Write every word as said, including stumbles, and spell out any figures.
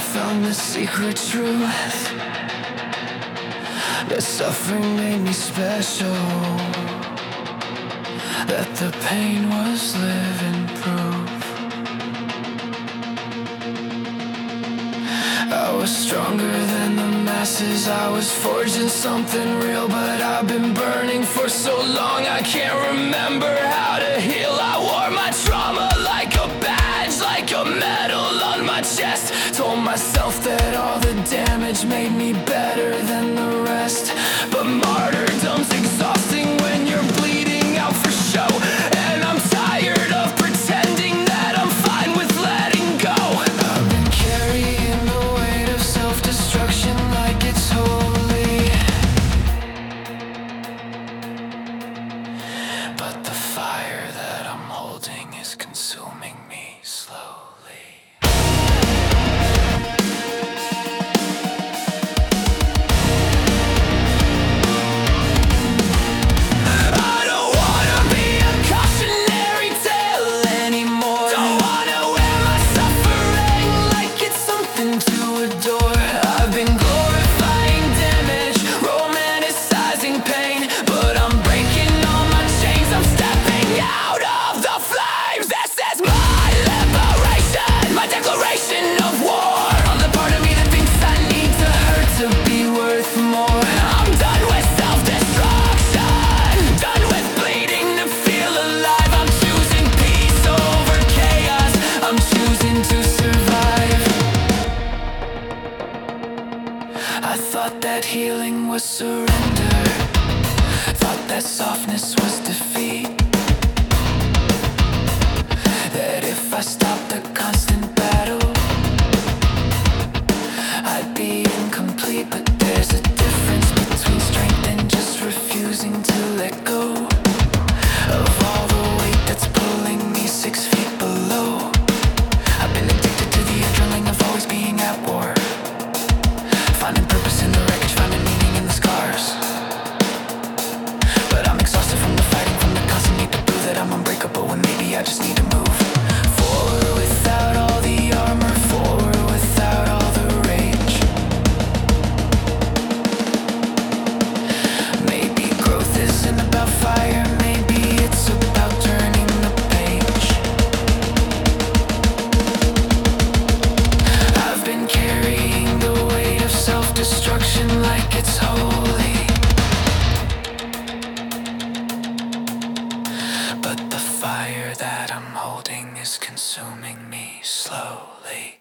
found the secret truth, that suffering made me special, that the pain was living proof. I was stronger than the masses, I was forging something real, but I've been burning for so long I can't remember how to heal. I wore my trauma like a badge, like a medal on my chest. Told myself that all the damage made me better than the rest, but martyrdom's exhausting when you're bleeding out for show, and I'm tired of pretending that I'm fine with letting go. I've been carrying the weight of self-destruction like it's holy, but the fire that I'm holding is consuming me slowly. I thought that healing was surrender, thought that softness was defeat, that if I stopped the constant battle I'd be incomplete. But there's a difference between strength and just refusing to let go of all the weight that's pulling me six feet below. I've been addicted to the adrenaline of always being at war, finding purpose in the wreckage, finding meaning in the scars. But I'm exhausted from the fighting, from the constant need to prove that I'm unbreakable, when maybe I just need to move forward without all the armor, forward without all the rage. Maybe growth isn't about fire, maybe it's about turning the page. I've been carrying the weight of self-destruction like it's holy, but the fire that I'm holding is consuming me slowly.